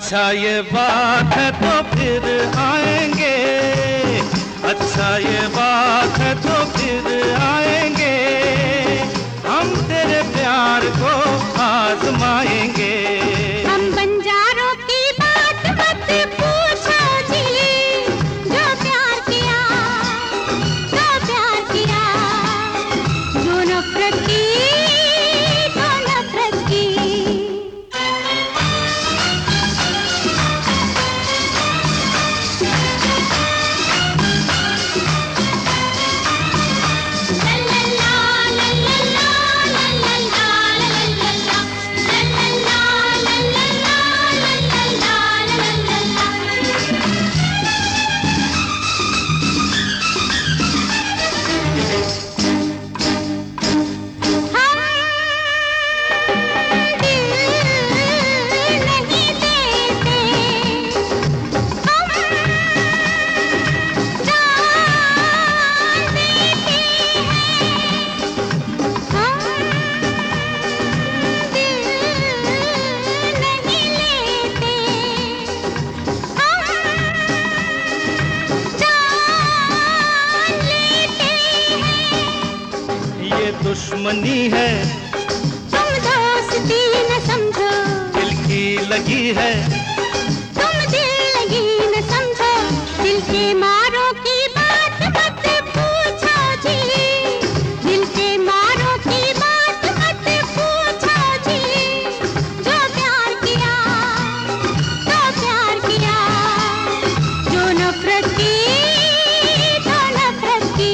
अच्छा ये बात है तो फिर आएंगे, अच्छा ये बात है तो फिर आएंगे, हम तेरे प्यार को आजमाएंगे। हम बंजारों की बात मत पूछो जी, जो प्यार किया, जो प्यार किया, जो नफरत की, जो नफरत की। दुश्मनी है, तुम दोस्ती न समझो, दिल की लगी है, तुम दिल लगी न समझो, दिल के मारों की बात मत पूछो जी, दिल के मारों की बात मत पूछो जी, जो प्यार किया, जो प्यार किया, जो नफरत की, जो नफरत की।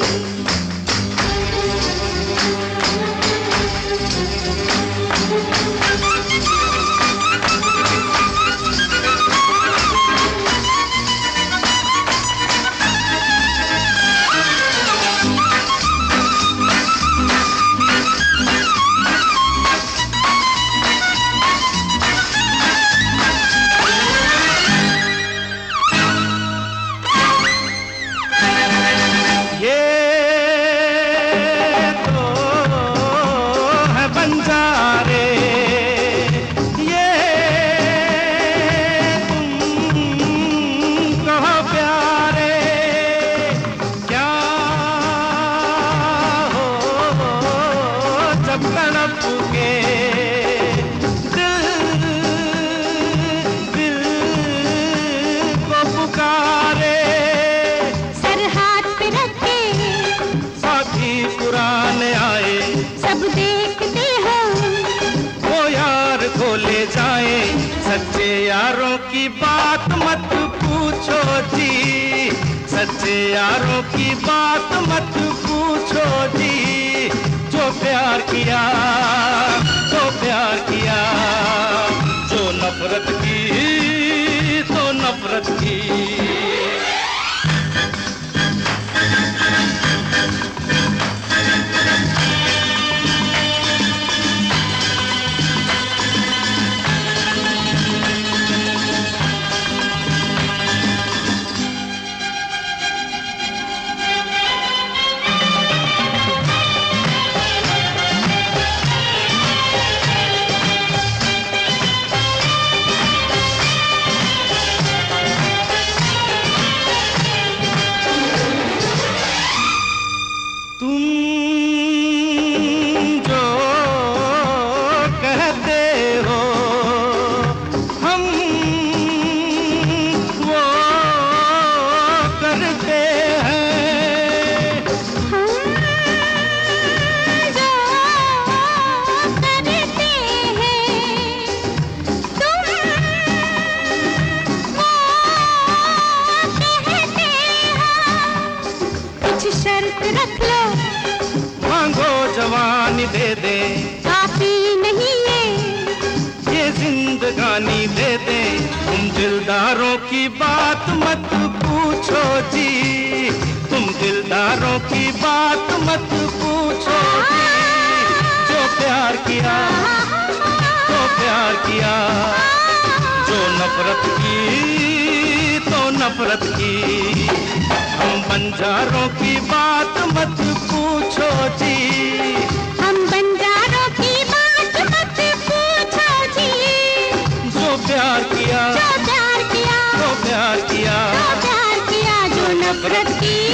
सब देखते हो वो यार को ले जाए, सच्चे यारों की बात मत पूछो जी, सच्चे यारों की बात मत पूछो जी, जो प्यार किया, जो प्यार किया, जो नफरत की, तो नफरत की। शर्त रख लो, मांगो जवानी दे दे, काफी नहीं ये जिंदगानी दे दे, तुम दिलदारों की बात मत पूछो जी, तुम दिलदारों की बात मत पूछो जी, जो प्यार किया, जो प्यार किया, जो नफरत की, तो नफरत की। हम बंजारों की बात मत पूछो जी, हम बंजारों की बात मत पूछो जी, जो प्यार किया, तरक्की